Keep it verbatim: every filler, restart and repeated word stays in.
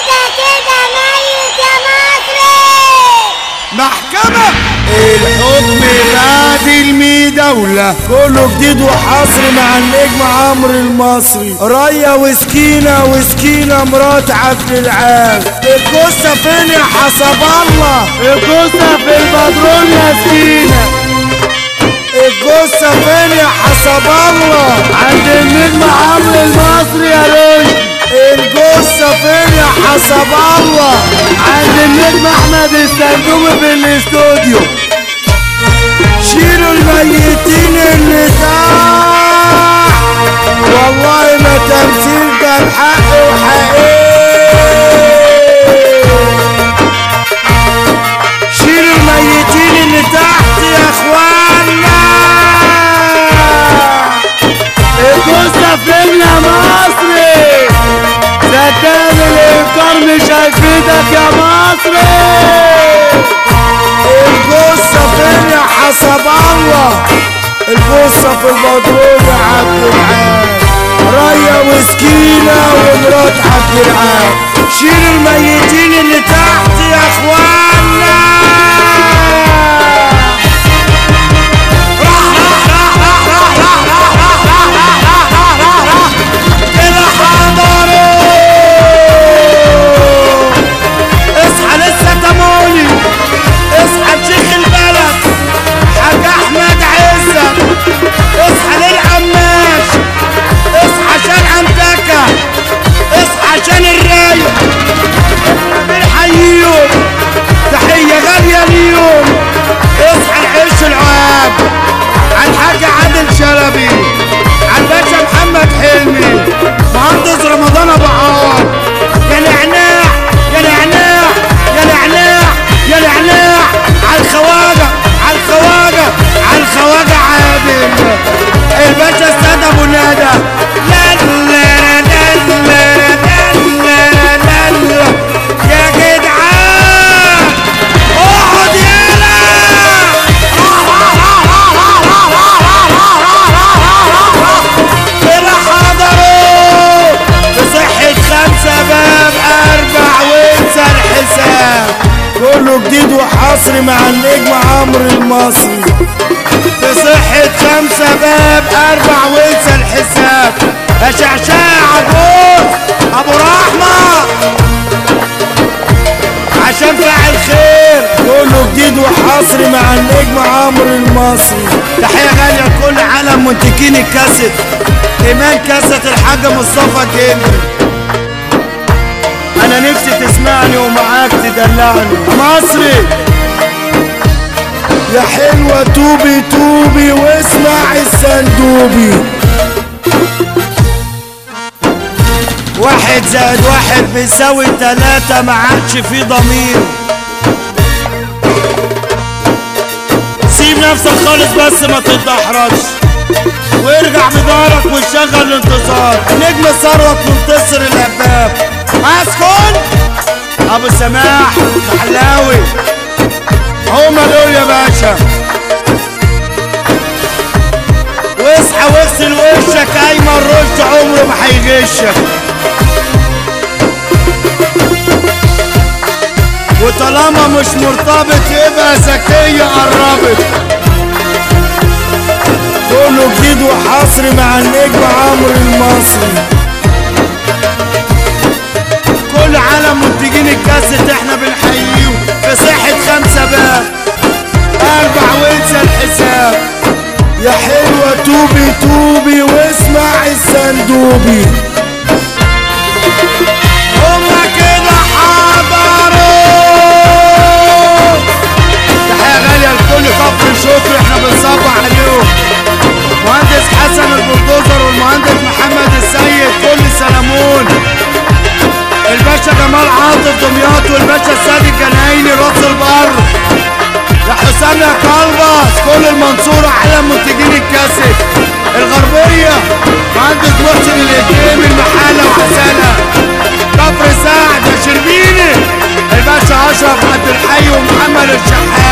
كده كده ميت يا مصري. محكمة الحكم بعد المداولة كله جديد وحصري مع النجم عمرو المصري. ريا وسكينة وسكينة مرات عبد العال. الجثة فين يا حسب الله؟ الجثة في البدرون يا سكينة. الجثة فين يا حسب الله؟ عند النجم عمرو المصري يا ريا. الجثة فين يا حسب الله؟ عند النجم احمد السندومي في الاستوديو. شيلوا الميتين اللي تحت، والله ما تمثيل ده الحق وحقيقي. شيلوا الميتين اللي تحت يا اخوانا. الجثة فين يا مصري؟ سكان الانكار مش هيفيدك يا مصري. الجثة فين يا حسب الله؟ الجثة في البدرون يا عبد العال. ريا وسكينة ومرات عبد العال. شيلوا الميتين اللي تحت يا اخوانا. عشان الرايق بنحييهم تحية غالية ليهم. اصحى العيش العاب عالحاج عادل شلبي، عالباشا محمد حلمي، مهندس رمضان ابو عوض. يا نعناع يا نعناع يا نعناع يا نعناع عالخواجة عالخواجة عالخواجة عادل. الباشا استاذ ابو ندى. لا لا يا جدعان اقعد يالا. كده حضروا بصحة خمسة باب اربع وانسى الحساب. كله جديد وحصري مع النجم عمرو المصري. بصحة خمسة باب اربع وانسى الحساب. يا شعشاع ابوك ابو رحمة عشان فاعل خير. كله جديد وحصري مع النجم عمرو المصري. تحية غالية لكل عالم منتجين الكاسيت. ايمان كاسيت الحاج مصطفى جندي. انا نفسي تسمعني ومعاك تدلعني مصري. يا حلوة توبي توبي واسمع السندوبي. واحد زائد واحد بيساوي تلاتة، ما عادش في ضمير. سيب نفسك خالص بس ما تتدحرجش، وارجع بدارك وشغل الانتصار. نجم ثروت منتصر الاباب. اسكن ابو سماح محلاوي. هما دول يا باشا. واصحى واغسل وشك ايمن رشد عمره ما هيغشك. وطالما مش مرتبط يبقى ذكية قربت. كله جديد وحصري مع النجم عمرو المصري. كل عالم منتجين الكاسيت احنا بنحييهم. في صحة خمسة باب اربع وانسى الحساب. يا حلوة توبي توبي واسمع السندوبي. هما كده حضروا. تحية غالية لكل كفر شكر احنا بنصبح عليهم. مهندس حسن البلدوزر والمهندس محمد السيد كل سلامون. الباشا جمال عاطف دمياط والباشا السيد الجنايني راس البر. يا حسام يا كلبس كل المنصورة عالم منتجين الكاسيت. الغربية مهندس محسن الإكرام المحالة وحسالة. كفر سعد يا شربيني الباشا أشرف عبد الحي ومحمد الشحات.